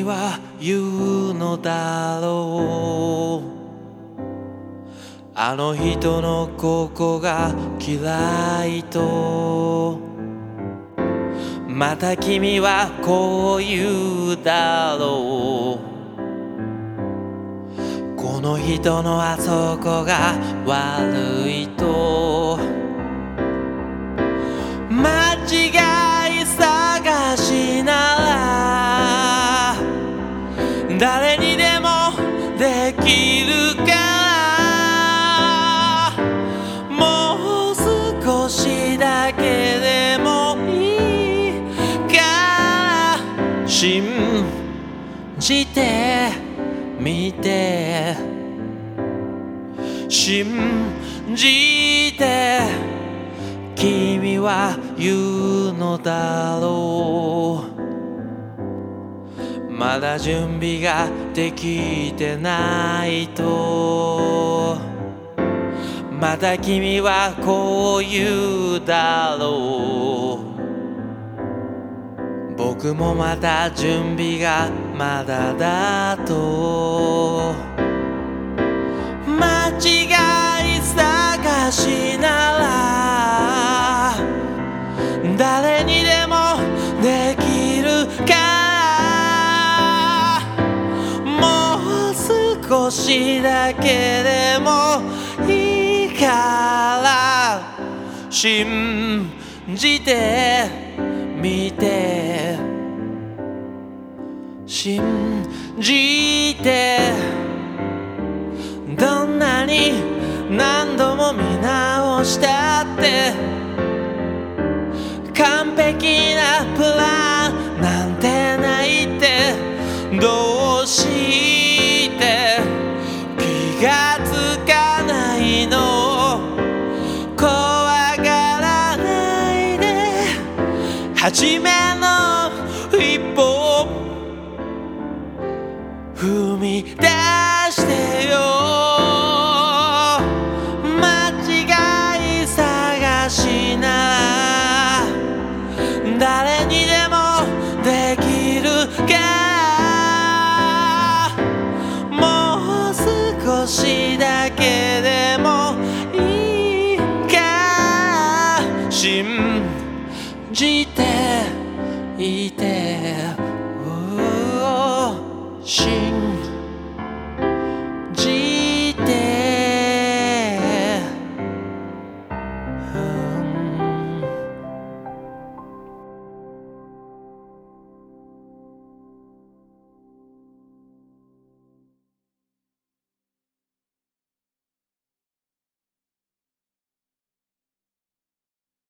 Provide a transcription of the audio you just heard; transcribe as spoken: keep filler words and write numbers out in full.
は言うのだろう、あの人のここが嫌いと。また君はこう言うだろう、この人のあそこが悪いと。間違い探しなら誰にでもできるから、もう少しだけでもいいから信じてみて、信じて君は言うのだろう、まだ準備ができてないと。また君はこう言うだろう、僕もまた準備がまだだと。間違い探しなら誰にでもできるから、もう少しだけでもいいから信じてみて、信じて。どんなに何度も見直したって完璧なプランなんてないって、どうして気がつかないの。怖がらないで初めの一歩踏み出してよ。間違い探しなら誰にでもできるから、もう少しだけでもいいから信じていて、信